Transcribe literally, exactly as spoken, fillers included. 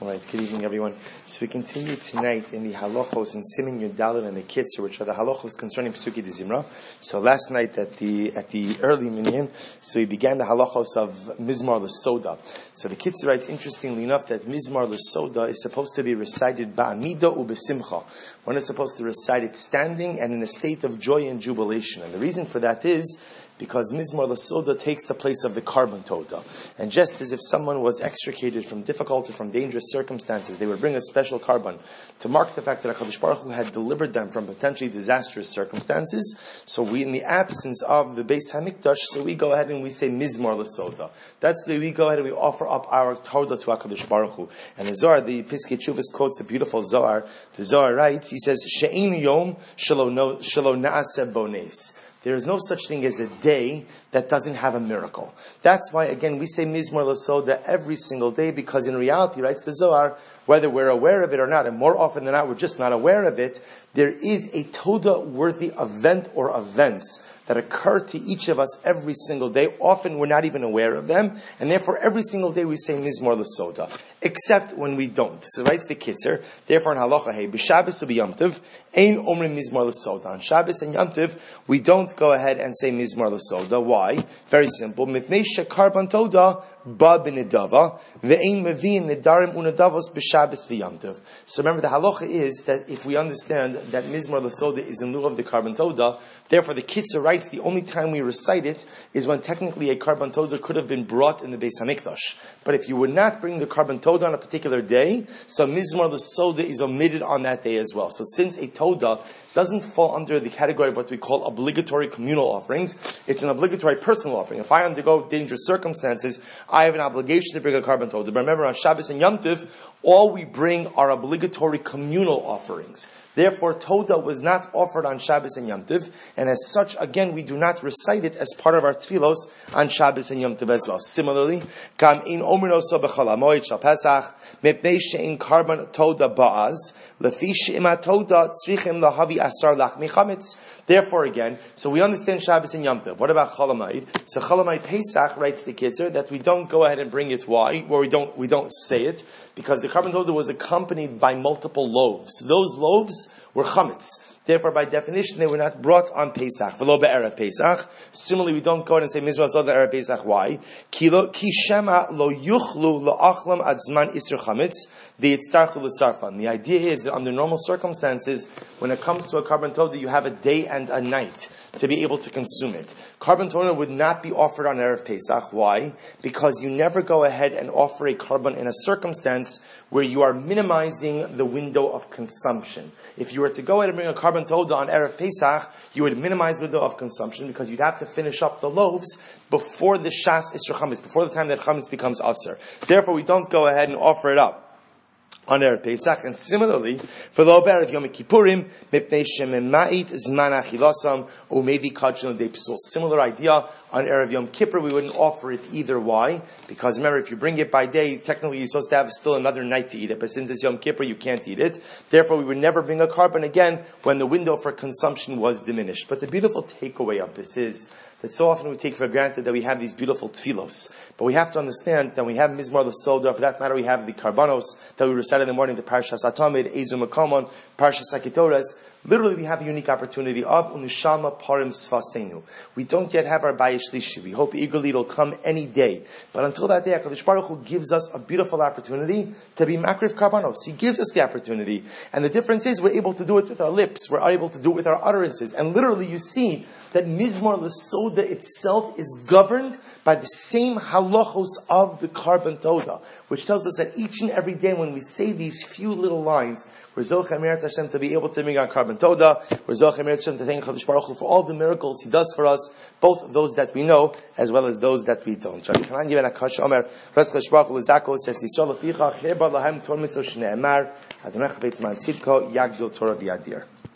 All right, good evening, everyone. So we continue tonight in the halachos and Siman Yudalin and the Kitzur, which are the halachos concerning Pesuki de Zimra. So last night at the at the early minyan, so we began the halachos of Mizmar L'Soda. So the Kitzur writes, interestingly enough, that Mizmar L'Soda is supposed to be recited ba'amida u'besimcha. One is supposed to recite it standing and in a state of joy and jubilation. And the reason for that is because Mizmar L'Soda takes the place of the Karban Toda. And just as if someone was extricated from difficult or from dangerous circumstances, they would bring a special Karban to mark the fact that HaKadosh Baruch Hu had delivered them from potentially disastrous circumstances. So we, in the absence of the Beis HaMikdash, so we go ahead and we say Mizmar L'Soda. That's the way we go ahead and we offer up our Toda to HaKadosh Baruch Hu. And the Zohar, the Piskei Teshuvos quotes a beautiful Zohar. The Zohar writes, he says, She'ein yom shelo na'aseh bo nes. There is no such thing as a day that doesn't have a miracle. That's why, again, we say Mizmar L'Soda every single day, because in reality, writes the Zohar, whether we're aware of it or not, and more often than not, we're just not aware of it, there is a Toda-worthy event or events that occur to each of us every single day. Often we're not even aware of them, and therefore every single day we say Mizmar L'Soda, except when we don't. So writes the Kitzur, therefore in Halacha Hey, b'Shabbos u'b'Yom Tov, ein omrim Mizmar L'Soda. On Shabbos and Yom Tov, we don't go ahead and say Mizmar L'Soda. Why? Very simple. Mipnei shekarban toda ba b'nedava, ve'ein mevi'in nedarim u'nedavos b'Shabbos v'Yom Tov. So remember, the halacha is that if we understand that Mizmar L'Soda is in lieu of the Karban Toda, therefore the Kitzur writes the only time we recite it is when technically a Karban Toda could have been brought in the Beis HaMikdash. But if you would not bring the Karban Toda on a particular day, so Mizmar L'Soda is omitted on that day as well. So since a Toda doesn't fall under the category of what we call obligatory communal offerings, it's an obligatory personal offering. If I undergo dangerous circumstances, I have an obligation to bring a Karban Toda. But remember, on Shabbos and Yom Tov, all we bring are obligatory communal offerings. Therefore, Toda was not offered on Shabbos and Yom Tov, and as such, again, we do not recite it as part of our tefillos on Shabbos and Yom Tov as well. Similarly, Kam in Omrino so b'chol hamoed shel Pesach, mipnei she'in Karban Toda ba'az, lefi she'ima Toda tzrichim lahavi asar lachmi chametz. Therefore, again, so we understand Shabbos and Yom Tov. What about Chol Hamoed? So Chol Hamoed Pesach, writes the Kitzur, that we don't go ahead and bring it. Why? Or we don't we don't say it because the Karban Toda was accompanied by multiple loaves. Those loaves were chametz. Therefore, by definition, they were not brought on Pesach. V'lo be'erev Pesach. Similarly, we don't go ahead and say Mizmar L'Soda erev Pesach. Why? Ki lo ki shema lo yuchlu lo achlam ad zman isur chametz v'yitztarchu l'sarfan. The idea is that under normal circumstances, when it comes to a Karban Toda, you have a day and a night to be able to consume it. Karban Toda would not be offered on erev Pesach. Why? Because you never go ahead and offer a Karban in a circumstance where you are minimizing the window of consumption. If you were to go ahead and bring a Karban Toda on erev Pesach, you would minimize the window of consumption because you'd have to finish up the loaves before the Shas Isra Chametz, before the time that Chametz becomes Aser. Therefore, we don't go ahead and offer it up on erev Pesach. And similarly, for the Ober of Yom Kippurim, mipnei shememait zman achilasam umevi kachon de psul. Similar idea on erev Yom Kippur, we wouldn't offer it either. Why? Because remember, if you bring it by day, technically you're supposed to have still another night to eat it. But since it's Yom Kippur, you can't eat it. Therefore, we would never bring a Karban again when the window for consumption was diminished. But the beautiful takeaway of this is that so often we take for granted that we have these beautiful tefillos. But we have to understand that we have Mizmar L'Soda, for that matter we have the Karbanos that we recite in the morning, the Parshas HaTamid, Ezu Makamon, Parshas HaKetoras. Literally we have a unique opportunity of Unishama Parim Sfasenu. We don't yet have our Bayis Shlishi. We hope eagerly it'll come any day. But until that day, HaKadosh Baruch Hu gives us a beautiful opportunity to be Makriv Karbanos. He gives us the opportunity. And the difference is we're able to do it with our lips. We're able to do it with our utterances. And literally you see that Mizmar L'Soda itself is governed by the same halachos of the Karban Toda, which tells us that each and every day when we say these few little lines, we're Zochei Meretz Hashem to be able to bring our Karban Toda, we're Zochei Meretz Hashem to thank HaKadosh Baruch Hu for all the miracles He does for us, both those that we know as well as those that we don't. Rabbi Chanan Yiven HaKadosh Omer, HaKadosh Baruch Hu L'Zako says, Yisrael Leficha, Chir Bar Lahem Tor Mitzvah Shnei Emar, Adonai Chavei Tzman Tzidko, Yagdil Torah V'Yadir.